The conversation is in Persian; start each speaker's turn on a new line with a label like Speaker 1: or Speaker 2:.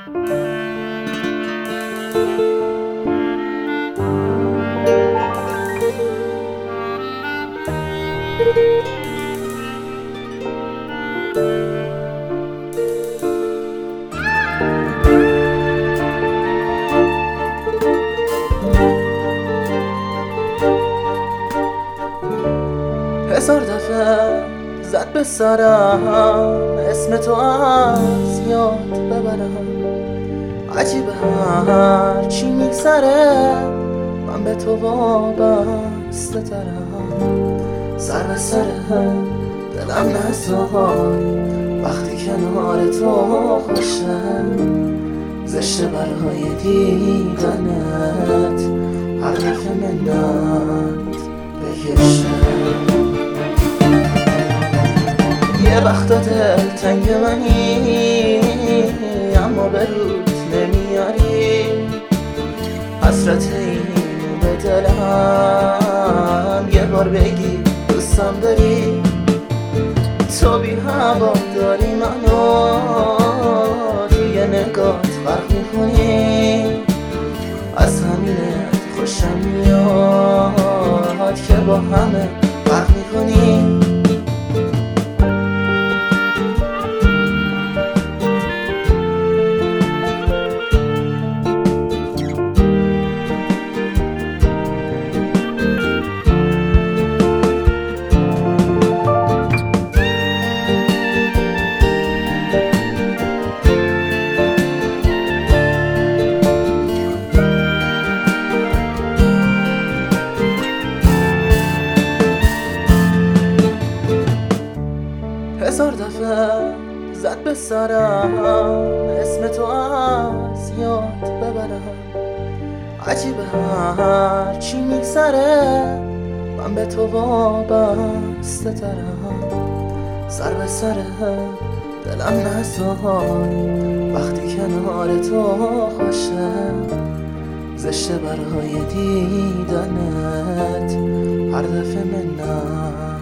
Speaker 1: هزار دفعه زد به سرم اسم تو از یاد ببرم. عجیبه هر چی میگذره من به تو وابسته ترم. سر به سر دلم نزار وقتی کنار تو خوشه. زشته برای دیدنت هر دفعه منت بکشه. یه وقتا دلتنگ منی اما به روت نمیاری. حسرت اینو به دلم یه بار بگی دوستم داری. تو بی هوا داری منو توی نگات فرق میکنی. از همینت خوشم میاد که با همه فرق میکنی. هزار دفعه زد به سرم اسم تو از یاد ببرم. عجیبه هر چی میگذره من به تو وابسته ترم. سر به سر دلم نزار وقتی کنار تو خوشه. زشته برای دیدنت هر دفعه منت